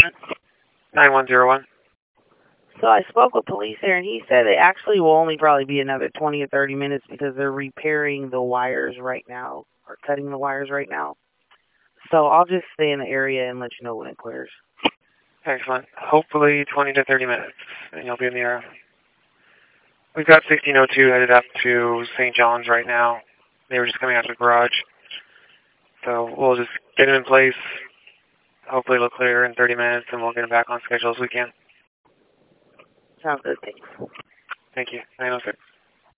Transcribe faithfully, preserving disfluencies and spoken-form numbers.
nine one zero one. So I spoke with police here, and he said it actually will only probably be another twenty or thirty minutes because they're repairing the wires right now, or cutting the wires right now. So I'll just stay in the area and let you know when it clears. Excellent. Hopefully twenty to thirty minutes, and you'll be in the area. We've got sixteen oh two headed up to Saint John's right now. They were just coming out of the garage. So we'll just get them in place. Hopefully it'll clear in thirty minutes, and we'll get them back on schedule as we can. Sounds good. Thanks. Thank you. nine oh six.